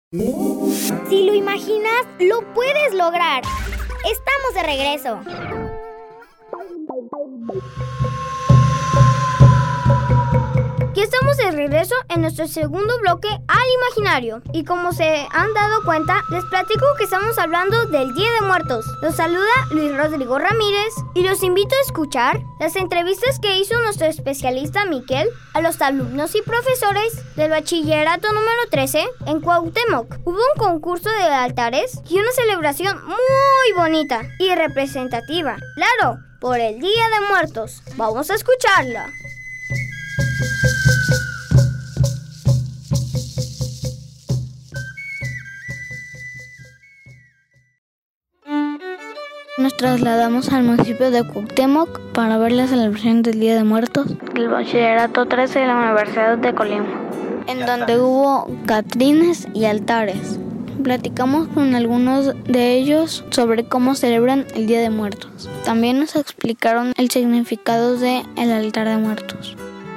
Si lo imaginas, lo puedes lograr. Estamos de regreso. Ya estamos de regreso en nuestro segundo bloque al imaginario. Y como se han dado cuenta, les platico que estamos hablando del Día de Muertos. Los saluda Luis Rodrigo Ramírez y los invito a escuchar las entrevistas que hizo nuestro especialista Miquel a los alumnos y profesores del bachillerato número 13 en Cuauhtémoc. Hubo un concurso de altares y una celebración muy bonita y representativa. Claro, por el Día de Muertos. Vamos a escucharla. Nos trasladamos al municipio de Cuauhtémoc para ver la celebración del Día de Muertos del Bachillerato 13 de la Universidad de Colima, en donde hubo catrines y altares. Platicamos con algunos de ellos sobre cómo celebran el Día de Muertos. También nos explicaron el significado del altar de muertos.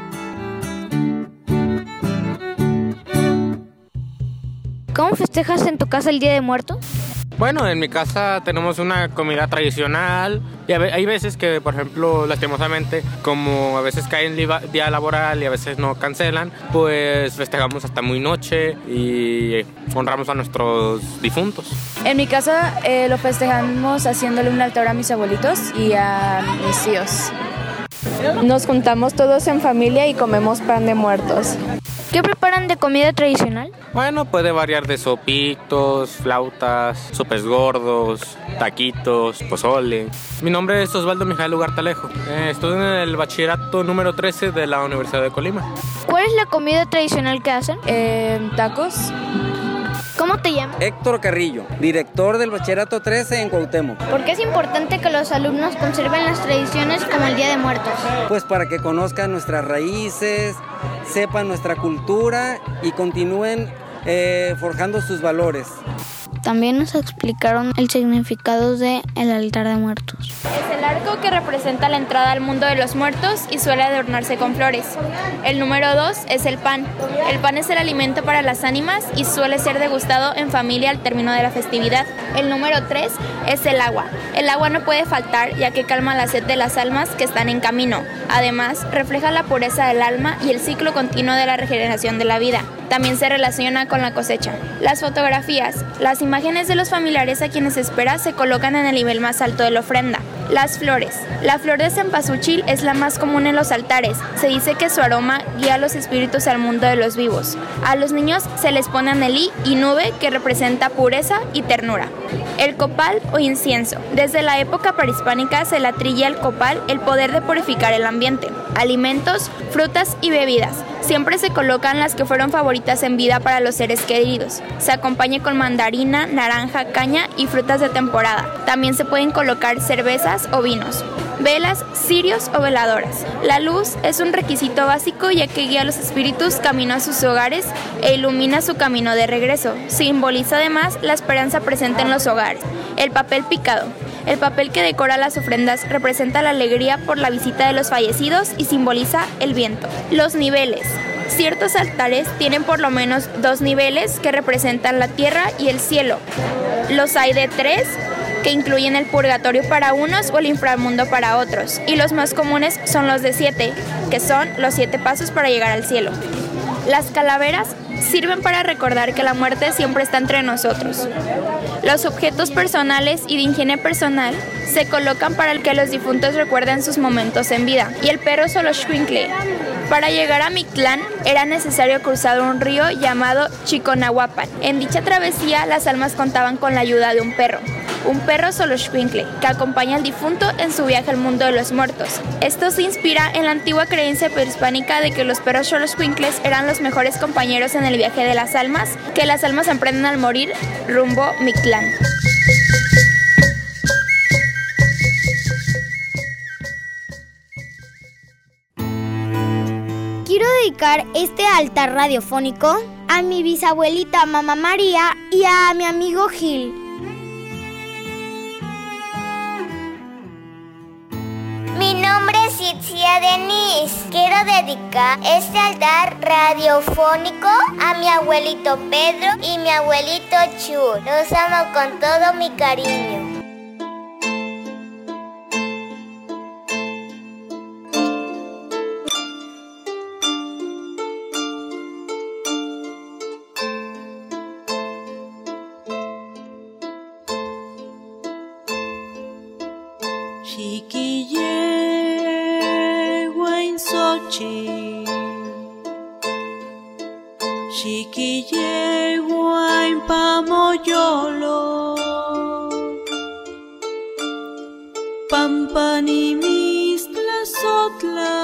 ¿Cómo festejas en tu casa el Día de Muertos? Bueno, en mi casa tenemos una comida tradicional y hay veces que, por ejemplo, lastimosamente, como a veces cae en día laboral y a veces no cancelan, pues festejamos hasta muy noche y honramos a nuestros difuntos. En mi casa lo festejamos haciéndole un altar a mis abuelitos y a mis tíos. Nos juntamos todos en familia y comemos pan de muertos. ¿Qué preparan de comida tradicional? Bueno, puede variar de sopitos, flautas, sopes gordos, taquitos, pozole. Mi nombre es Osvaldo Mijael Ugartalejo. Estudio en el bachillerato número 13 de la Universidad de Colima. ¿Cuál es la comida tradicional que hacen? Tacos. ¿Cómo te llamas? Héctor Carrillo, director del bachillerato 13 en Cuauhtémoc. ¿Por qué es importante que los alumnos conserven las tradiciones como el Día de Muertos? Pues para que conozcan nuestras raíces, sepan nuestra cultura y continúen forjando sus valores. También nos explicaron el significado del altar de muertos. Es el arco que representa la entrada al mundo de los muertos y suele adornarse con flores. El número 2 es el pan. El pan es el alimento para las ánimas y suele ser degustado en familia al término de la festividad. El número 3 es el agua. El agua no puede faltar ya que calma la sed de las almas que están en camino. Además, refleja la pureza del alma y el ciclo continuo de la regeneración de la vida. También se relaciona con la cosecha. Las fotografías. Las imágenes de los familiares a quienes espera se colocan en el nivel más alto de la ofrenda. Las flores. La flor de cempasúchil es la más común en los altares. Se dice que su aroma guía a los espíritus al mundo de los vivos. A los niños se les pone anelí y nube, que representa pureza y ternura. El copal o incienso. Desde la época prehispánica se le atribuye al copal el poder de purificar el ambiente. Alimentos, frutas y bebidas. Siempre se colocan las que fueron favoritas en vida para los seres queridos. Se acompaña con mandarina, naranja, caña y frutas de temporada. También se pueden colocar cervezas o vinos. Velas, cirios o veladoras. La luz es un requisito básico ya que guía a los espíritus camino a sus hogares e ilumina su camino de regreso. Simboliza además la esperanza presente en los hogares. El papel picado. El papel que decora las ofrendas representa la alegría por la visita de los fallecidos y simboliza el viento. Los niveles. Ciertos altares tienen por lo menos 2 niveles que representan la tierra y el cielo. Los hay de 3, que incluyen el purgatorio para unos o el inframundo para otros. Y los más comunes son los de 7, que son los 7 pasos para llegar al cielo. Las calaveras sirven para recordar que la muerte siempre está entre nosotros. Los objetos personales y de higiene personal se colocan para que los difuntos recuerden sus momentos en vida. Y el perro Xoloitzcuintle. Para llegar a Mictlán era necesario cruzar un río llamado Chiconahuapan. En dicha travesía las almas contaban con la ayuda de un perro Xoloitzcuintle, que acompaña al difunto en su viaje al mundo de los muertos. Esto se inspira en la antigua creencia prehispánica de que los perros Xoloitzcuintles eran los mejores compañeros en el viaje de las almas, que las almas emprenden al morir rumbo Mictlán. Quiero dedicar este altar radiofónico a mi bisabuelita Mamá María y a mi amigo Gil. Mi nombre es Itzia tía Denise. Quiero dedicar este altar radiofónico a mi abuelito Pedro y mi abuelito Chu. Los amo con todo mi cariño. Xiquilleguain Xochitl, Xiquilleguain Pamoyolo, Pampanimistla Sotla,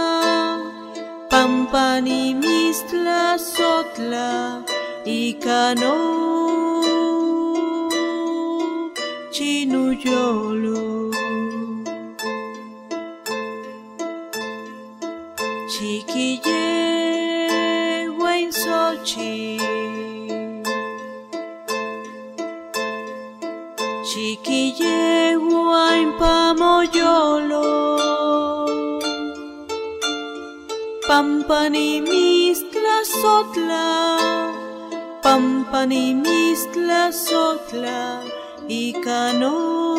Pampanimistla Sotla, Icano Chinuyolo. Xiquilleguain Xochitl, Xiquilleguain Pamoyolo, Pampanimistla Sotla, Pampanimistla Sotla, Icano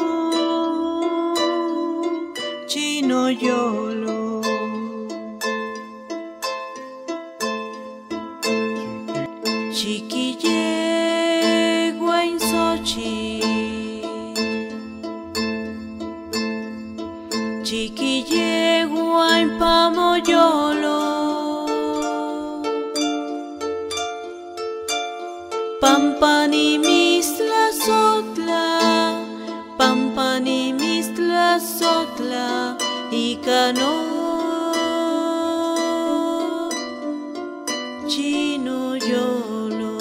Chinoyolo. Xiquilleguain Xochitl, Xiquilleguain Pamoyolo, Pampanimistla Sotla, Pampanimistla Sotla, Icano Chinoyolo.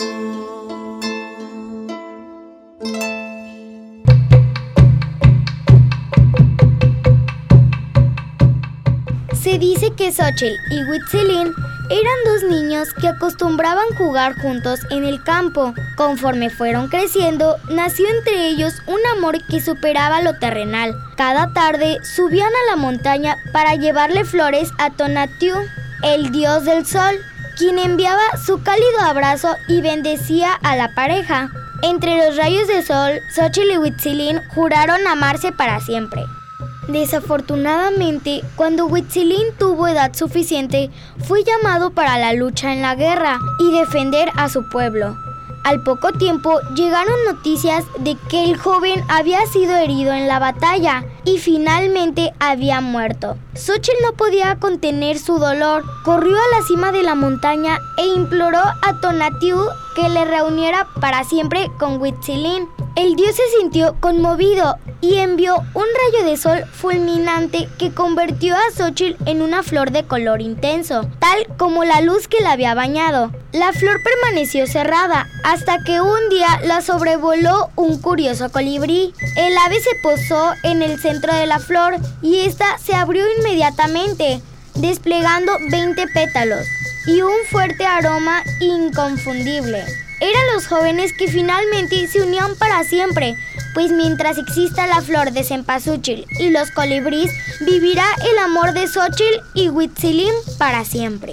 Se dice que Xochitl y Huitzilin eran dos niños que acostumbraban jugar juntos en el campo. Conforme fueron creciendo, nació entre ellos un amor que superaba lo terrenal. Cada tarde subían a la montaña para llevarle flores a Tonatiuh, el dios del sol, quien enviaba su cálido abrazo y bendecía a la pareja. Entre los rayos de sol, Xochitl y Huitzilin juraron amarse para siempre. Desafortunadamente, cuando Huitzilin tuvo edad suficiente, fue llamado para la lucha en la guerra y defender a su pueblo. Al poco tiempo llegaron noticias de que el joven había sido herido en la batalla y finalmente había muerto. Xochitl no podía contener su dolor, corrió a la cima de la montaña e imploró a Tonatiuh que le reuniera para siempre con Huitzilin. El dios se sintió conmovido y envió un rayo de sol fulminante que convirtió a Xochitl en una flor de color intenso, tal como la luz que la había bañado. La flor permaneció cerrada hasta que un día la sobrevoló un curioso colibrí. El ave se posó en el centro de la flor y esta se abrió inmediatamente, desplegando 20 pétalos y un fuerte aroma inconfundible. Eran los jóvenes que finalmente se unían para siempre, pues mientras exista la flor de cempasúchil y los colibríes, vivirá el amor de Xochitl y Huitzilin para siempre.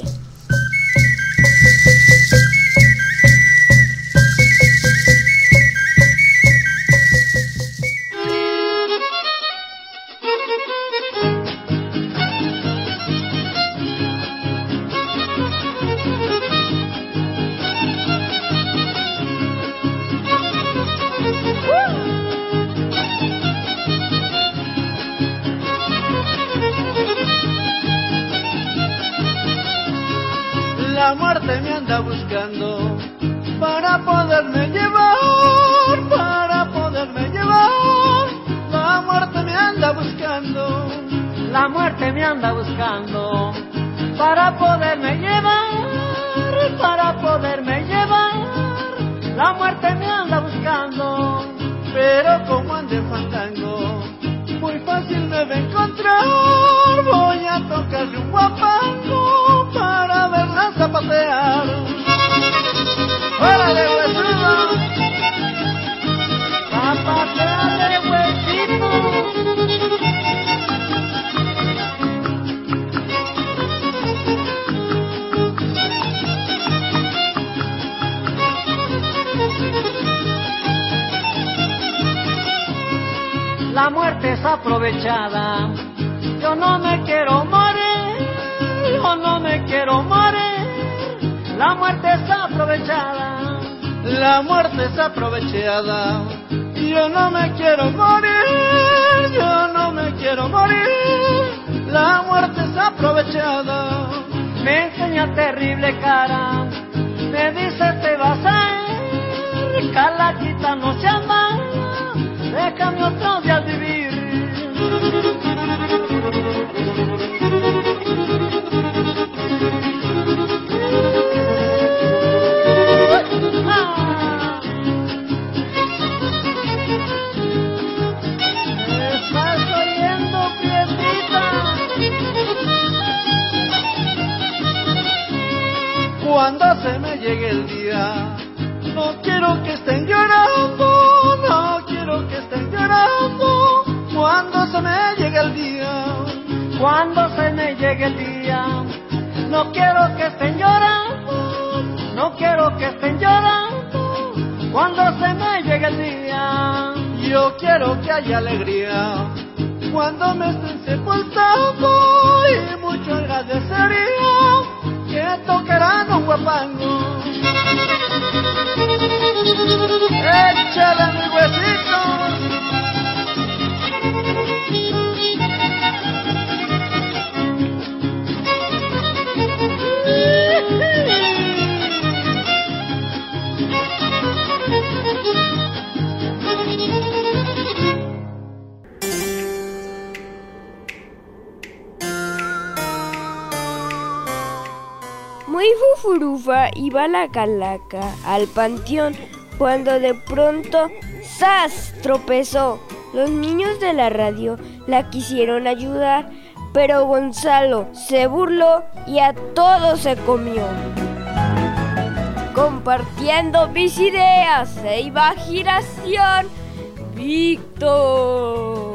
La muerte me anda buscando para poderme llevar, para poderme llevar. La muerte me anda buscando, la muerte me anda buscando para poderme llevar, para poderme llevar. La muerte me anda buscando, pero como ande fandango, muy fácil me va a encontrar. Voy a tocarle un guapango para verla zapatear. ¡Órale, huesudo! ¡Zapateale, huesito! La muerte es aprovechada. Yo no me quiero morir, yo no me quiero morir. La muerte es aprovechada. La muerte es aprovechada. Yo no me quiero morir, yo no me quiero morir. La muerte es aprovechada. Me enseña terrible cara, me dice te vas a ir, calaquita no se ama, déjame otro día vivir. ¿Estás oyendo, piedrita? Cuando se me llegue el día, no quiero que estén llorando, no quiero que estén llorando. Cuando se me llegue el día, cuando se me llegue el día, no quiero que estén llorando, no quiero que estén llorando. Cuando se me llegue el día, yo quiero que haya alegría. Cuando me estén sepultando y mucho agradecería que tocarán un guapango. Échale mis huesitos. Muy fufurufa iba la calaca al panteón cuando de pronto ¡zas! Tropezó. Los niños de la radio la quisieron ayudar, pero Gonzalo se burló y a todos se comió. Compartiendo mis ideas e imaginación, Víctor.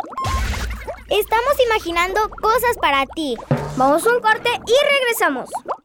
Estamos imaginando cosas para ti. Vamos a un corte y regresamos.